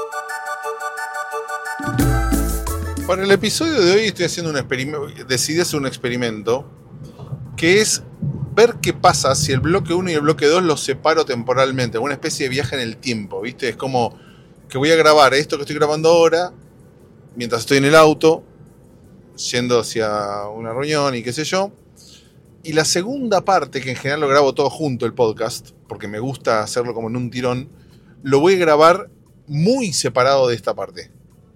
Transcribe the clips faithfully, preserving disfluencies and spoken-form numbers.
Para el episodio de hoy estoy haciendo un experimento, decidí hacer un experimento que es ver qué pasa si el bloque uno y el bloque dos los separo temporalmente, una especie de viaje en el tiempo, ¿viste? Es como que voy a grabar esto que estoy grabando ahora mientras estoy en el auto, yendo hacia una reunión y qué sé yo. Y la segunda parte, que en general lo grabo todo junto, el podcast, porque me gusta hacerlo como en un tirón, lo voy a grabar muy separado de esta parte.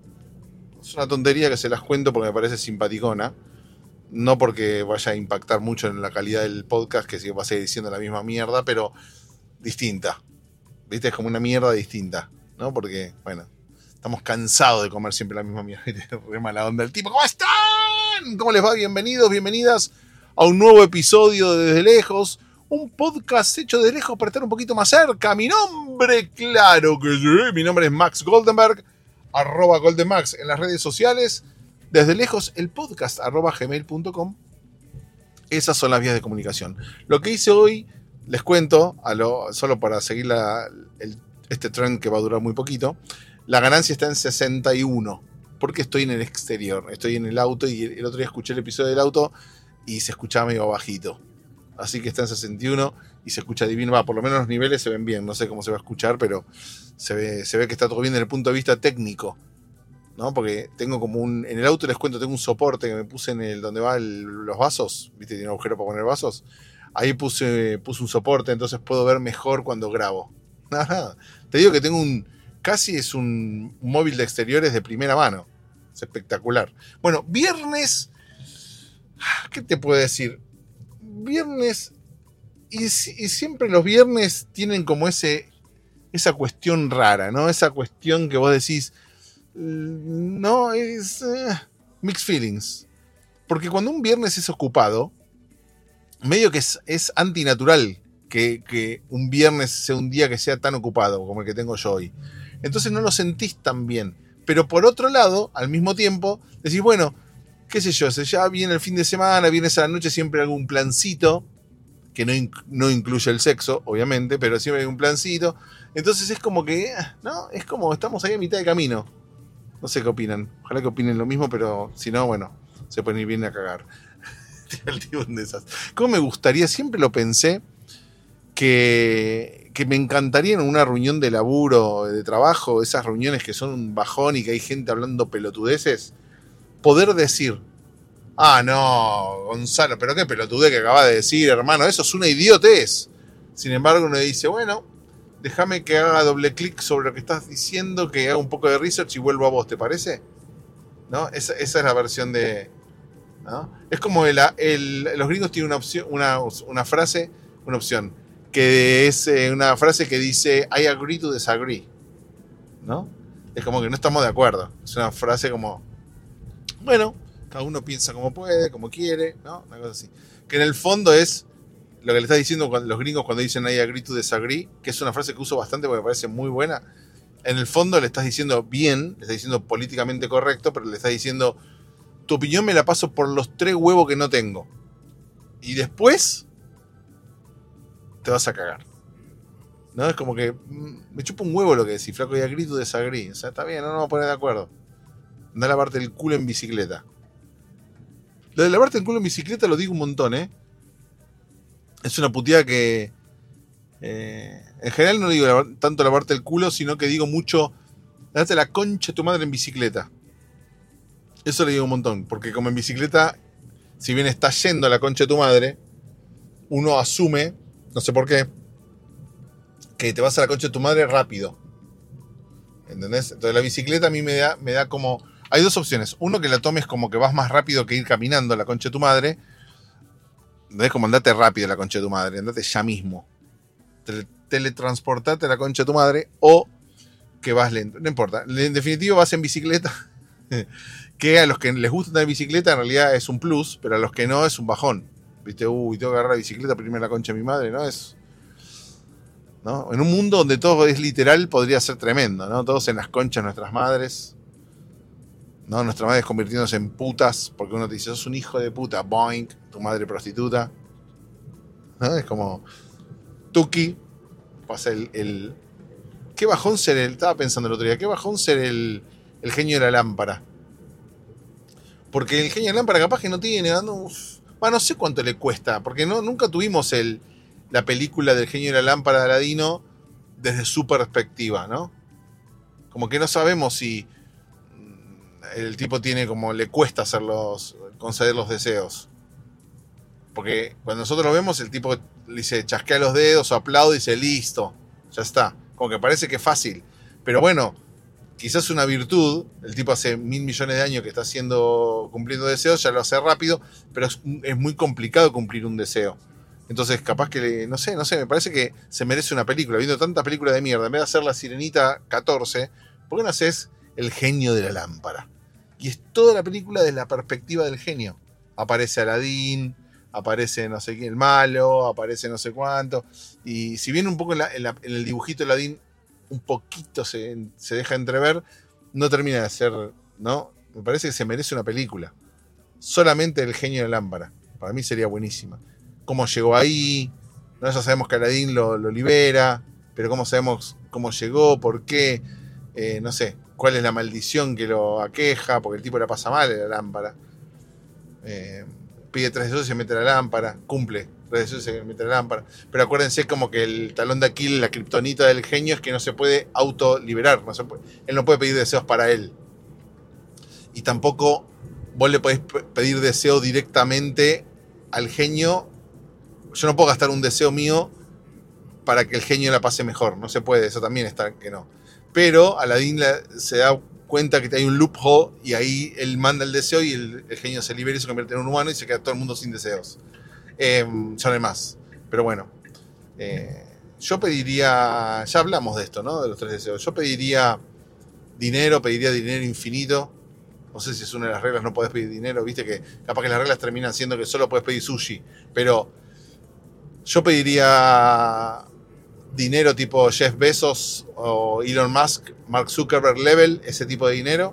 Es una tontería que se las cuento porque me parece simpaticona. No porque vaya a impactar mucho en la calidad del podcast, que sí va a seguir diciendo la misma mierda, pero distinta. ¿Viste? Es como una mierda distinta, ¿no? Porque, bueno, estamos cansados de comer siempre la misma mierda. Re mala onda el tipo. ¿Cómo están? ¿Cómo les va? Bienvenidos, bienvenidas a un nuevo episodio de Desde Lejos. Un podcast hecho de lejos para estar un poquito más cerca. Mi nombre, claro que sí. Mi nombre es Max Goldenberg. Arroba Goldenmax en las redes sociales. Desde lejos, el podcast arroba gmail punto com. Esas son las vías de comunicación. Lo que hice hoy, les cuento, a lo, solo para seguir la, el, este trend que va a durar muy poquito. La ganancia está en sesenta y uno, porque estoy en el exterior, estoy en el auto y el, el otro día escuché el episodio del auto y se escuchaba medio bajito. Así que está en sesenta y uno y se escucha divino. Va, por lo menos los niveles se ven bien, no sé cómo se va a escuchar, pero se ve, se ve que está todo bien desde el punto de vista técnico, ¿no? Porque tengo como un... En el auto les cuento, tengo un soporte que me puse en el donde van los vasos, ¿viste? Tiene un agujero para poner vasos. Ahí puse, puse un soporte, entonces puedo ver mejor cuando grabo. Nada, te digo que tengo un... Casi es un móvil de exteriores de primera mano. Es espectacular. Bueno, viernes... ¿Qué te puedo decir? Viernes... Y, y siempre los viernes tienen como ese... Esa cuestión rara, ¿no? Esa cuestión que vos decís... No, es uh, mixed feelings. Porque cuando un viernes es ocupado, medio que es, es antinatural que, que un viernes sea un día que sea tan ocupado como el que tengo yo hoy. Entonces no lo sentís tan bien. Pero por otro lado, al mismo tiempo, decís, bueno, qué sé yo, ya viene el fin de semana, vienes a la noche, siempre hay algún plancito, que no, inc- no incluye el sexo, obviamente, pero siempre hay un plancito. Entonces es como que, ¿no? Es como estamos ahí a mitad de camino. No sé qué opinan. Ojalá que opinen lo mismo, pero si no, bueno, se pueden ir bien a cagar. ¿Cómo me gustaría? Siempre lo pensé que, que me encantaría en una reunión de laburo, de trabajo, esas reuniones que son un bajón y que hay gente hablando pelotudeces, poder decir, ah, no, Gonzalo, pero qué pelotudez que acabas de decir, hermano, eso es una idiotez. Sin embargo, uno dice, bueno, déjame que haga doble clic sobre lo que estás diciendo, que haga un poco de research y vuelvo a vos, ¿te parece? ¿No? Esa, esa es la versión de... ¿no? Es como el, el, los gringos tienen una opción, una, una frase, una opción, que es eh, una frase que dice I agree to disagree, ¿no? Es como que no estamos de acuerdo. Es una frase como, bueno, cada uno piensa como puede, como quiere, ¿no? Una cosa así. Que en el fondo es lo que le estás diciendo cuando, los gringos cuando dicen I agree to disagree, que es una frase que uso bastante porque me parece muy buena. En el fondo le estás diciendo bien, le estás diciendo políticamente correcto, pero le estás diciendo, tu opinión me la paso por los tres huevos que no tengo. Y después te vas a cagar. ¿No? Es como que me chupa un huevo lo que decís, flaco, I agree to disagree. O sea, está bien, no nos vamos a poner de acuerdo. Andá a lavarte el culo en bicicleta. Lo de lavarte el culo en bicicleta lo digo un montón, ¿eh? Es una puteada que... Eh, en general no digo tanto lavarte el culo, sino que digo mucho, lavarte la concha de tu madre en bicicleta. Eso le digo un montón, porque como en bicicleta, si bien está yendo a la concha de tu madre, uno asume, no sé por qué, que te vas a la concha de tu madre rápido. ¿Entendés? Entonces la bicicleta a mí me da, me da como... Hay dos opciones. Uno, que la tomes como que vas más rápido que ir caminando a la concha de tu madre. ¿Entendés? Como andate rápido a la concha de tu madre, andate ya mismo. Tele- teletransportate a la concha de tu madre, o que vas lento. No importa. En definitiva, vas en bicicleta. Que a los que les gusta andar en bicicleta en realidad es un plus, pero a los que no es un bajón. ¿Viste? Uy, tengo que agarrar la bicicleta para irme a la concha de mi madre, ¿no? Es... ¿no? En un mundo donde todo es literal podría ser tremendo, ¿no? Todos en las conchas de nuestras madres, ¿no? Nuestras madres convirtiéndose en putas, porque uno te dice, sos un hijo de puta, boink, tu madre prostituta, ¿no? Es como Tuki, pasa el, el qué bajón ser el... Estaba pensando el otro día, qué bajón ser el, el genio de la lámpara. Porque el genio de la lámpara capaz que no tiene... No, bueno, no sé cuánto le cuesta, porque no, nunca tuvimos el, la película del genio de la lámpara de Aladino desde su perspectiva, ¿no? Como que no sabemos si el tipo tiene como... le cuesta hacer los, conceder los deseos. Porque cuando nosotros lo vemos, el tipo dice, chasquea los dedos o aplaude y dice, listo, ya está. Como que parece que es fácil. Pero bueno, quizás una virtud, el tipo hace mil millones de años que está haciendo, cumpliendo deseos, ya lo hace rápido, pero es, es muy complicado cumplir un deseo. Entonces, capaz que, no sé, no sé, me parece que se merece una película. Viendo tanta película de mierda, en vez de hacer La Sirenita catorce, ¿por qué no haces El genio de la lámpara? Y es toda la película desde la perspectiva del genio. Aparece Aladín, aparece no sé quién, el malo, aparece no sé cuánto. Y si bien un poco en, la, en, la, en el dibujito de Aladín un poquito se, se deja entrever, no termina de ser, ¿no? Me parece que se merece una película. Solamente El genio de la lámpara. Para mí sería buenísima. Cómo llegó ahí, ¿no? Ya sabemos que Aladín lo, lo libera, pero cómo sabemos cómo llegó, por qué, eh, no sé, cuál es la maldición que lo aqueja, porque el tipo la pasa mal en la lámpara. Eh, pide tres deseos y se mete la lámpara, cumple tres deseos y se mete la lámpara. Pero acuérdense como que el talón de Aquiles, la kriptonita del genio, es que no se puede autoliberar. No se puede, él no puede pedir deseos para él. Y tampoco vos le podés pedir deseo directamente al genio. Yo no puedo gastar un deseo mío para que el genio la pase mejor. No se puede, eso también está que no. Pero Aladín la, se da cuenta que hay un loophole y ahí él manda el deseo y el, el genio se libera y se convierte en un humano y se queda todo el mundo sin deseos. Eh, ya no hay más. Pero bueno, eh, yo pediría, ya hablamos de esto, ¿no? De los tres deseos. Yo pediría dinero, pediría dinero infinito. No sé si es una de las reglas, no podés pedir dinero, viste que capaz que las reglas terminan siendo que solo podés pedir sushi. Pero yo pediría dinero tipo Jeff Bezos o Elon Musk, Mark Zuckerberg level, ese tipo de dinero.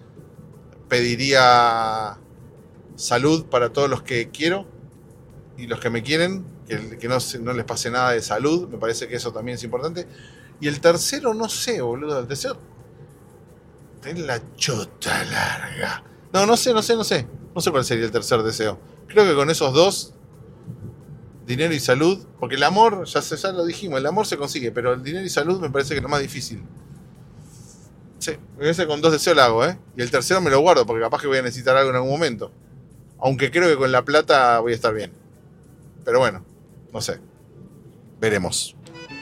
Pediría salud para todos los que quiero y los que me quieren, que, que no, no les pase nada de salud, me parece que eso también es importante. Y el tercero, no sé, boludo, el tercero, tener la chota larga. No, no sé, no sé, no sé. No sé cuál sería el tercer deseo. Creo que con esos dos, dinero y salud, porque el amor, ya, se, ya lo dijimos, el amor se consigue, pero el dinero y salud me parece que es lo más difícil. Sí, me parece que con dos deseos lo hago, ¿eh? Y el tercero me lo guardo, porque capaz que voy a necesitar algo en algún momento. Aunque creo que con la plata voy a estar bien. Pero bueno, no sé. Veremos.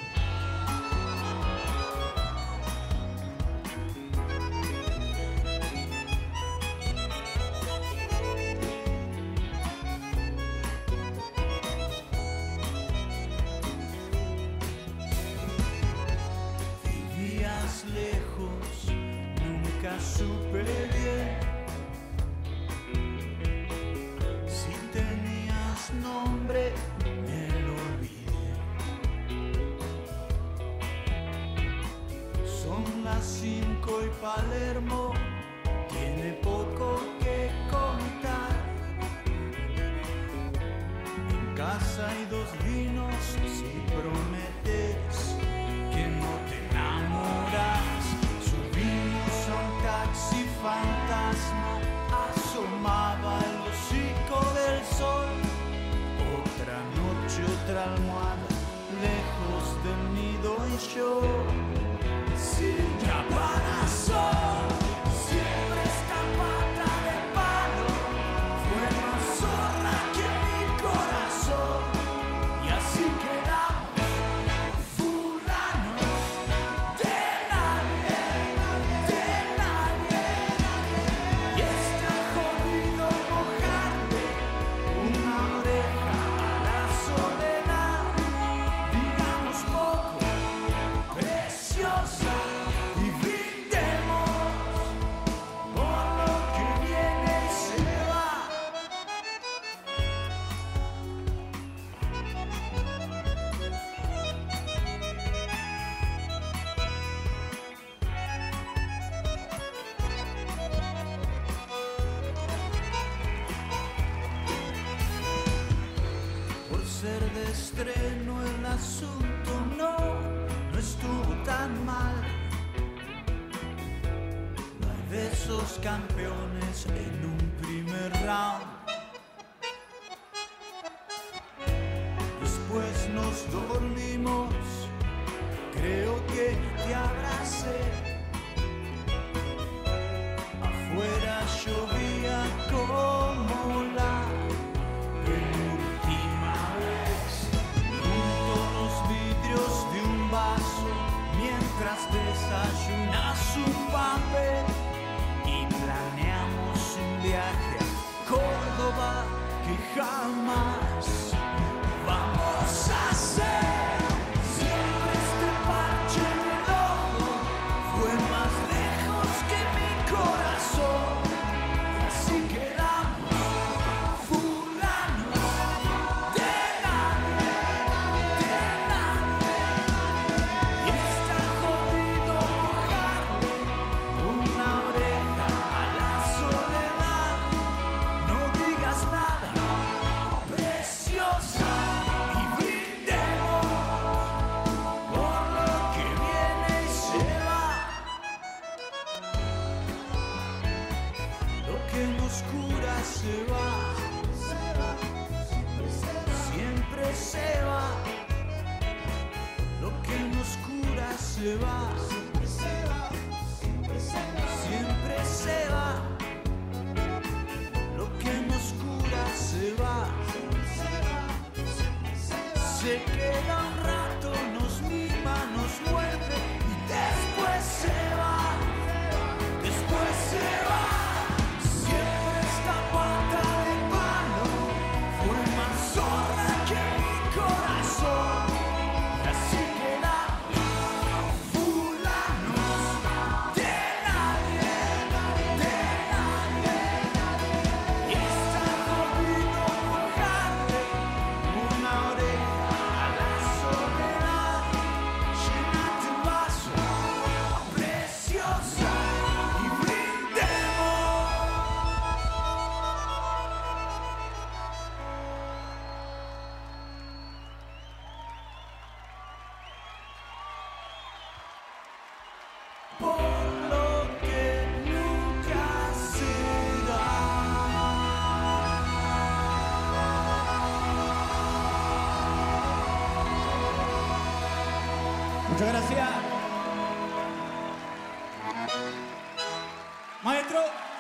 Palermo tiene poco que contar. En casa hay dos vinos, si prometes que no te enamoras. Subimos a un taxi fantasma, asomaba el hocico del sol. Otra noche, otra almohada, lejos del nido y yo. Sin caparazón, siempre esta pata de palo fue más zorra que mi corazón. Y así quedamos, fulanos de nadie, de nadie. Y está jodido mojarte una oreja a la soledad. Digamos poco, preciosa. Ser de estreno el asunto no, no estuvo tan mal. de esos campeones en un primer round. Después nos dormimos, creo que te abracé. Afuera llovía como la penúltima vez. Junto a los vidrios de un vaso, mientras desayunas un papel y planeamos un viaje a Córdoba que jamás vamos a hacer. Siempre este parche en el ojo fue más lejos que mi corazón. Y así quedamos fulano de nadie, de nadie. Y está jodido mojarle una oreja a la soledad. No digas nada, preciosa, y brindemos por lo que viene y se va. Lo que nos cura se va, siempre se va. Lo que nos cura se va, siempre se va. Lo que nos cura se va, se queda un rato, nos mima, nos muerde y después se va, después se va. Siempre esta pata de palo fue más zorra que mi corazón. Y así quedamos fulanos de nadie, de nadie. Y está jodido mojarle una oreja a la soledad. Llénate un vaso, preciosa, y brindemos. Por lo que nunca será. Muchas gracias. Maestro.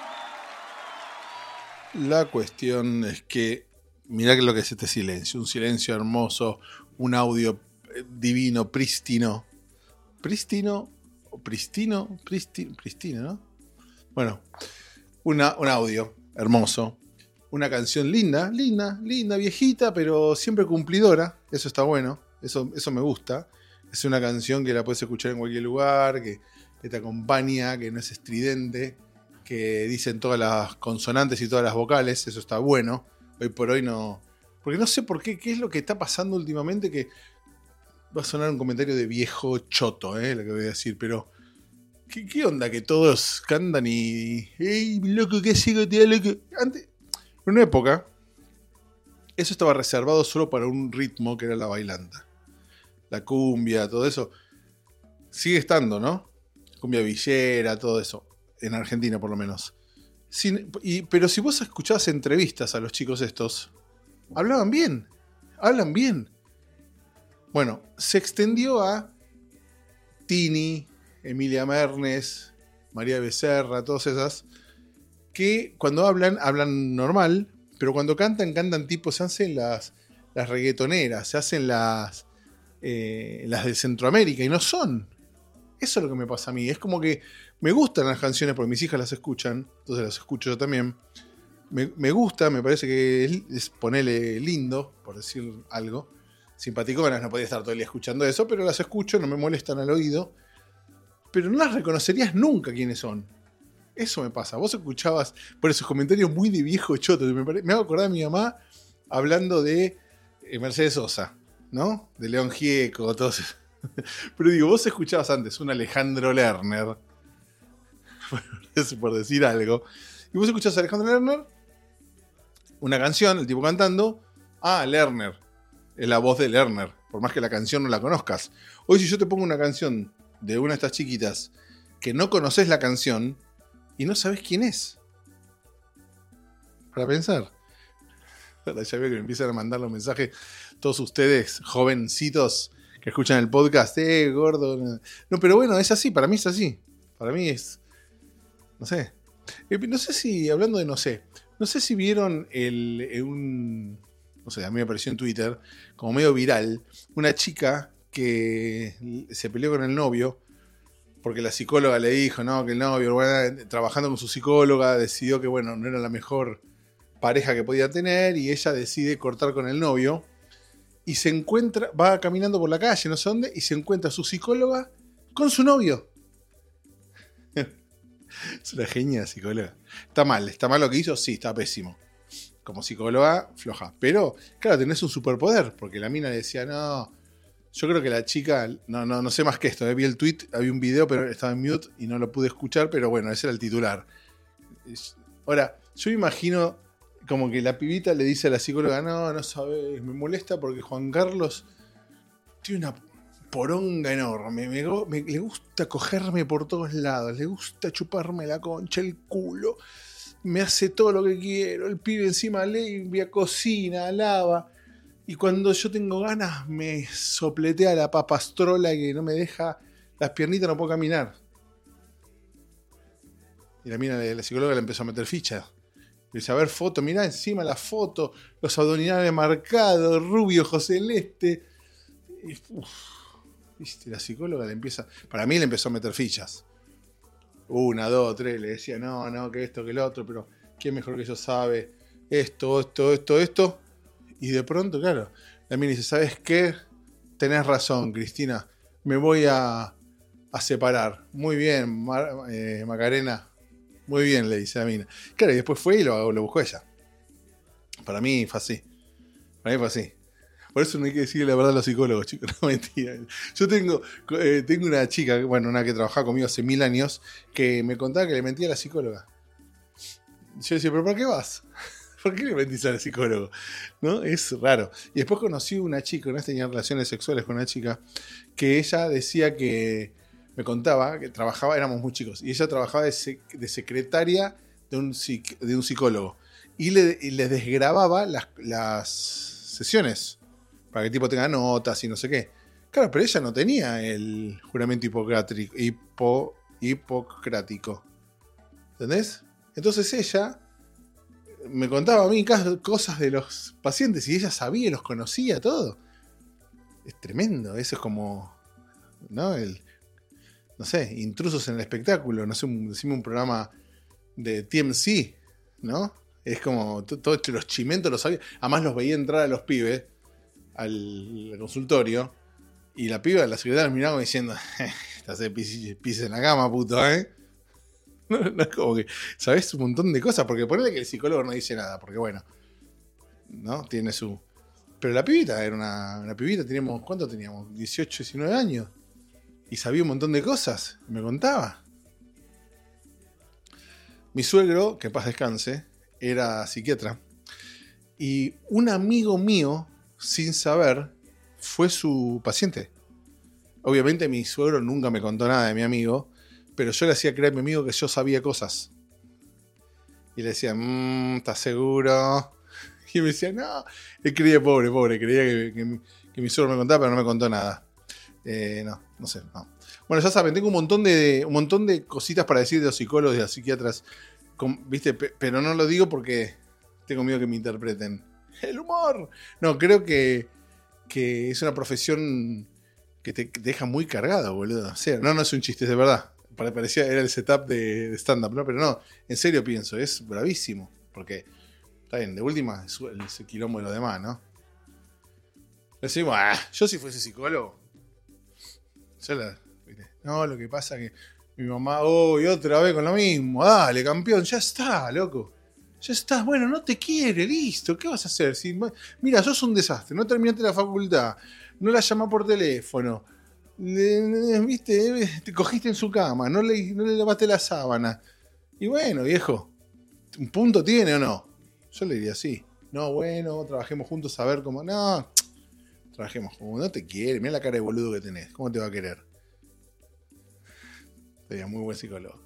La cuestión es que, mirá que lo que es este silencio, un silencio hermoso, un audio eh, divino, prístino. ¿Prístino? ¿O pristino? Pristino, pristino, ¿no? Bueno, una, un audio hermoso, una canción linda, linda, linda, viejita, pero siempre cumplidora, eso está bueno, eso, eso me gusta. Es una canción que la puedes escuchar en cualquier lugar, que, que te acompaña, que no es estridente, que dicen todas las consonantes y todas las vocales, eso está bueno. Hoy por hoy no... Porque no sé por qué, qué es lo que está pasando últimamente, que va a sonar un comentario de viejo choto, eh, lo que voy a decir, pero... ¿Qué, qué onda que todos cantan y... ¡Ey, loco, qué sigo, tío, loco! Antes, en una época, eso estaba reservado solo para un ritmo que era la bailanta. La cumbia, todo eso. Sigue estando, ¿no? Cumbia villera, todo eso. En Argentina, por lo menos. Sin, y, pero si vos escuchabas entrevistas a los chicos estos, hablaban bien. Hablan bien. Bueno, se extendió a Tini, Emilia Mernes, María Becerra, todas esas, que cuando hablan, hablan normal, pero cuando cantan, cantan tipo, se hacen las, las reggaetoneras, se hacen las, eh, las de Centroamérica, y no son. Eso es lo que me pasa a mí. Es como que me gustan las canciones porque mis hijas las escuchan, entonces las escucho yo también. Me, me gusta, me parece que es, es ponerle lindo, por decir algo. Simpaticonas, no podía estar todo el día escuchando eso, pero las escucho, no me molestan al oído. Pero no las reconocerías nunca quiénes son. Eso me pasa. Vos escuchabas por esos comentarios muy de viejo choto. Me, pare... me hago acordar a mi mamá hablando de eh, Mercedes Sosa, ¿no? De León Gieco, todos. Pero digo, vos escuchabas antes un Alejandro Lerner. Por decir algo. Y vos escuchás a Alejandro Lerner, una canción, el tipo cantando. Ah, Lerner. Es la voz de Lerner. Por más que la canción no la conozcas. Hoy si yo te pongo una canción de una de estas chiquitas que no conoces la canción, y no sabes quién es. Para pensar. Ahora ya veo que me empiezan a mandar los mensajes todos ustedes, jovencitos, que escuchan el podcast. Eh, gordo. No, pero bueno, es así, para mí es así. Para mí es... No sé. No sé si, hablando de no sé, no sé si vieron el, el un... No sé, a mí me apareció en Twitter, como medio viral, una chica que se peleó con el novio, porque la psicóloga le dijo, no, que el novio, bueno, trabajando con su psicóloga, decidió que, bueno, no era la mejor pareja que podía tener, y ella decide cortar con el novio, y se encuentra, va caminando por la calle, no sé dónde, y se encuentra su psicóloga con su novio. Es una genia psicóloga. Está mal, está mal lo que hizo, sí, está pésimo. Como psicóloga, floja. Pero, claro, tenés un superpoder, porque la mina le decía, no, yo creo que la chica, no, no, no sé más que esto, eh, vi el tweet, había un video, pero estaba en mute y no lo pude escuchar, pero bueno, ese era el titular. Ahora, yo me imagino como que la pibita le dice a la psicóloga, no, no sabes, me molesta porque Juan Carlos tiene una poronga enorme, me, me, le gusta cogerme por todos lados, le gusta chuparme la concha, el culo, me hace todo lo que quiero, el pibe encima limpia, cocina, lava, y cuando yo tengo ganas me sopletea la papastrola que no me deja, las piernitas no puedo caminar. Y la mina, la psicóloga le empezó a meter ficha. Le dice, a ver, foto, mirá encima la foto, los abdominales marcados, rubio, José Celeste. Y, uf, ¿viste? La psicóloga le empieza, para mí le empezó a meter fichas. Una, dos, tres, le decía, no, no, que esto, que lo otro, pero ¿quién mejor que yo sabe? Esto, esto, esto, esto. Y de pronto, claro, la mina dice, ¿sabes qué? Tenés razón, Cristina, me voy a, a separar. Muy bien, Mar, eh, Macarena, muy bien, le dice la mina. Claro, y después fue y lo, lo buscó ella. Para mí fue así. Para mí fue así. Por eso no hay que decirle la verdad a los psicólogos, chicos, no mentira. Yo tengo, eh, tengo una chica, bueno, una que trabajaba conmigo hace mil años, que me contaba que le mentía a la psicóloga. Yo decía, ¿pero para qué vas? ¿Por qué le mentís al psicólogo? ¿No? Es raro. Y después conocí una chica, no tenía relaciones sexuales con una chica, que ella decía que, me contaba, que trabajaba, éramos muy chicos, y ella trabajaba de, sec, de secretaria de un, psic, de un psicólogo. Y le, y le desgrababa las, las sesiones, para que el tipo tenga notas y no sé qué. Claro, pero ella no tenía el juramento hipocrático. Hipo, hipocrático. ¿Entendés? Entonces ella me contaba a mí cosas de los pacientes y ella sabía, los conocía, todo. Es tremendo. Eso es como, ¿no? El, no sé, intrusos en el espectáculo. No sé, un, decime un programa de T M C, ¿no? Es como, todos los chimentos los sabía. Además los veía entrar a los pibes al, al consultorio y la piba, la secretaria miraba diciendo, estás de pis, pis en la cama, puto, ¿eh? No, no es como que, ¿sabes? Un montón de cosas, porque ponele que el psicólogo no dice nada, porque bueno, ¿no? Tiene su... Pero la pibita era una, una pibita, teníamos, ¿cuánto teníamos? dieciocho, diecinueve años. Y sabía un montón de cosas, me contaba. Mi suegro, que en paz descanse, era psiquiatra. Y un amigo mío, sin saber, fue su paciente. Obviamente mi suegro nunca me contó nada de mi amigo, pero yo le hacía creer a mi amigo que yo sabía cosas. Y le decía, mmm, ¿estás seguro? Y me decía, no. Él creía, pobre, pobre, creía que, que, que mi suegro me contaba, pero no me contó nada. Eh, no, no sé, no. Bueno, ya saben, tengo un montón de, un montón de cositas para decir de los psicólogos y de los psiquiatras, con, ¿viste? Pero no lo digo porque tengo miedo que me interpreten. ¡El humor! No, creo que, que es una profesión que te, que te deja muy cargado, boludo. O sea, no, no es un chiste, es de verdad. Parecía, era el setup de, de stand-up, ¿no? Pero no, en serio pienso, es bravísimo. Porque, está bien, de última es el quilombo de lo demás, ¿no? Decimos, ah, yo si fuese psicólogo. Yo la, no, lo que pasa es que mi mamá, oh, y otra vez con lo mismo. Dale, campeón, ya está, loco. Ya estás, bueno, no te quiere, listo. ¿Qué vas a hacer? Si, mira, sos un desastre, no terminaste la facultad, no la llamás por teléfono, le, viste, te cogiste en su cama, no le, no le lavaste la sábana. Y bueno, viejo, ¿un punto tiene o no? Yo le diría sí. No, bueno, trabajemos juntos a ver cómo. No, trabajemos juntos, no te quiere, mira la cara de boludo que tenés, ¿cómo te va a querer? Sería muy buen psicólogo.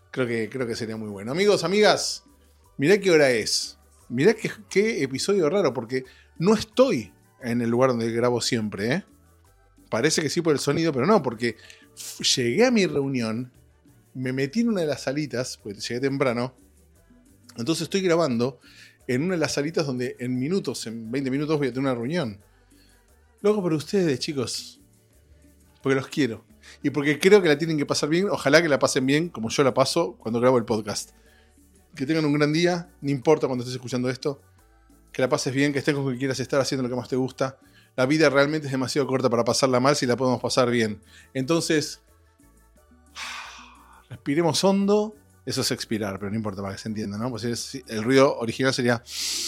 Creo que, creo que sería muy bueno. Amigos, amigas, mirá qué hora es. Mirá qué, qué episodio raro, porque no estoy en el lugar donde grabo siempre, ¿eh? Parece que sí por el sonido, pero no, porque llegué a mi reunión, me metí en una de las salitas, porque llegué temprano, entonces estoy grabando en una de las salitas donde en minutos, en veinte minutos voy a tener una reunión. Loco por ustedes, chicos, porque los quiero. Y porque creo que la tienen que pasar bien. Ojalá que la pasen bien como yo la paso cuando grabo el podcast. Que tengan un gran día. No importa cuando estés escuchando esto. Que la pases bien, que estés con quien quieras estar haciendo lo que más te gusta. La vida realmente es demasiado corta para pasarla mal si la podemos pasar bien. Entonces, respiremos hondo. Eso es expirar, pero no importa para que se entienda, ¿no? Pues es, el ruido original sería...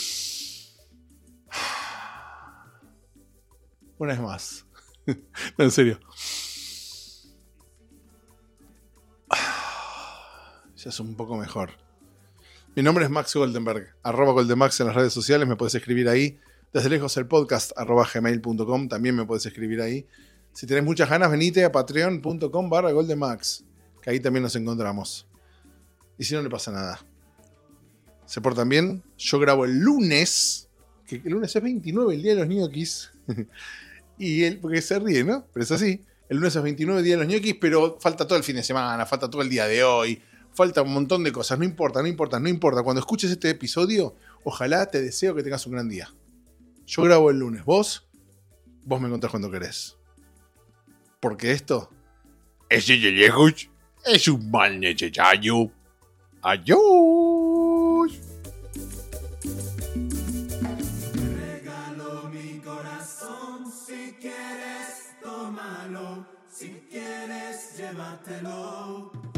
Una vez más. No, en serio. Ya es un poco mejor. Mi nombre es Max Goldenberg, arroba Goldenmax en las redes sociales, me puedes escribir ahí. Desde lejos el podcast, arroba gmail punto com, también me puedes escribir ahí. Si tenés muchas ganas, venite a patreon punto com barra Goldenmax, que ahí también nos encontramos. Y si no, no pasa nada. Se portan bien. Yo grabo el lunes, que el lunes es veintinueve, el día de los ñoquis. Y él, porque se ríe, ¿no? Pero es así. El lunes es veintinueve, día de los ñoquis, pero falta todo el fin de semana, falta todo el día de hoy. Falta un montón de cosas, no importa, no importa, no importa. Cuando escuches este episodio, ojalá te deseo que tengas un gran día. Yo grabo el lunes, vos, vos me encontrás cuando querés. Porque esto es de lejos, es un mal necesario. Adiós. Regalo mi corazón, si quieres, tómalo, si quieres, llévatelo.